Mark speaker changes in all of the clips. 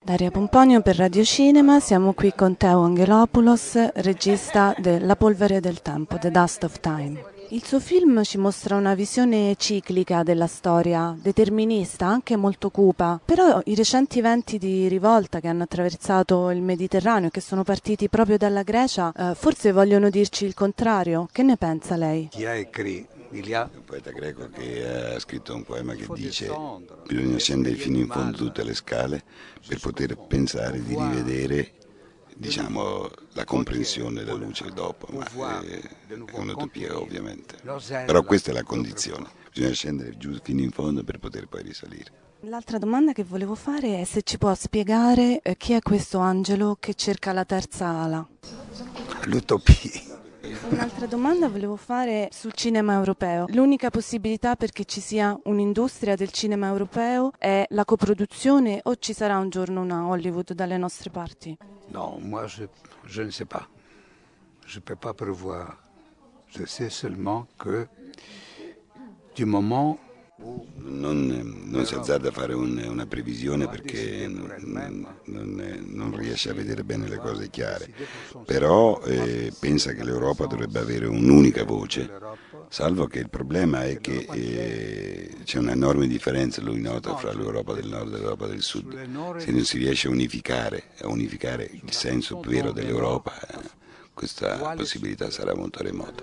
Speaker 1: Daria Pomponio per Radio Cinema, siamo qui con Teo Angelopoulos, regista de La polvere del tempo, The Dust of Time. Il suo film ci mostra una visione ciclica della storia, determinista, anche molto cupa, però i recenti venti di rivolta che hanno attraversato il Mediterraneo e che sono partiti proprio dalla Grecia, forse vogliono dirci il contrario. Che ne pensa lei?
Speaker 2: Un poeta greco che ha scritto un poema che dice: bisogna scendere fino in fondo tutte le scale per poter pensare di rivedere, la comprensione della luce dopo, ma è un'utopia ovviamente, però questa è la condizione, bisogna scendere giù fino in fondo per poter poi risalire.
Speaker 1: L'altra domanda che volevo fare è se ci può spiegare chi è questo angelo che cerca la terza ala.
Speaker 2: L'utopia.
Speaker 1: Un'altra domanda volevo fare sul cinema europeo. L'unica possibilità perché ci sia un'industria del cinema europeo è la coproduzione, o ci sarà un giorno una Hollywood dalle nostre parti?
Speaker 3: No, moi je ne sais pas. Je peux pas prévoir. Je sais seulement que du moment
Speaker 2: Non si azzarda a fare una previsione perché non riesce a vedere bene le cose chiare, però pensa che l'Europa dovrebbe avere un'unica voce, salvo che il problema è che c'è un'enorme differenza, lui nota, fra l'Europa del Nord e l'Europa del Sud. Se non si riesce a unificare il senso vero dell'Europa, questa possibilità sarà molto remota.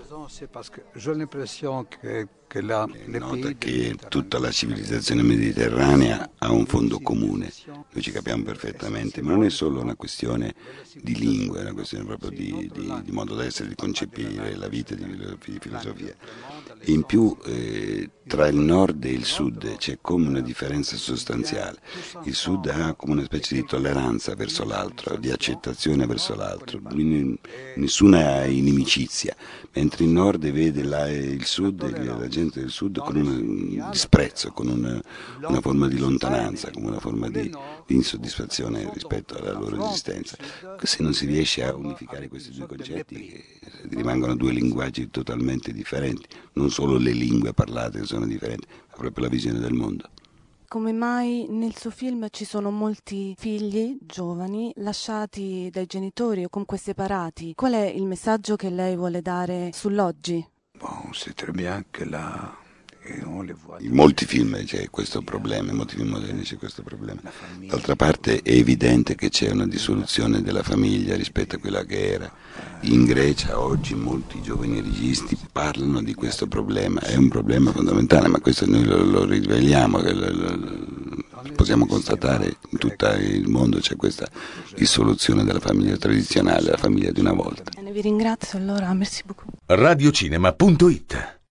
Speaker 2: Nota che tutta la civilizzazione mediterranea ha un fondo comune, noi ci capiamo perfettamente, ma non è solo una questione di lingua, è una questione proprio di modo d'essere, di concepire la vita, di filosofia. In più tra il nord e il sud c'è come una differenza sostanziale. Il sud ha come una specie di tolleranza verso l'altro, di accettazione verso l'altro, nessuna inimicizia, mentre il nord vede il sud, la gente del sud con un disprezzo, con una forma di lontananza, come una forma di insoddisfazione rispetto alla loro esistenza. Se non si riesce a unificare questi due concetti, rimangono due linguaggi totalmente differenti, non solo le lingue parlate che sono differenti, ma proprio la visione del mondo.
Speaker 1: Come mai nel suo film ci sono molti figli giovani lasciati dai genitori o comunque separati? Qual è il messaggio che lei vuole dare sull'oggi?
Speaker 2: In molti film c'è questo problema, in molti film moderni c'è questo problema. D'altra parte è evidente che c'è una dissoluzione della famiglia rispetto a quella che era. In Grecia oggi molti giovani registi parlano di questo problema, è un problema fondamentale, ma questo noi lo riveliamo, possiamo constatare in tutto il mondo c'è questa dissoluzione della famiglia tradizionale, la famiglia di una volta.
Speaker 1: Vi ringrazio allora, merci beaucoup.
Speaker 4: Radiocinema.it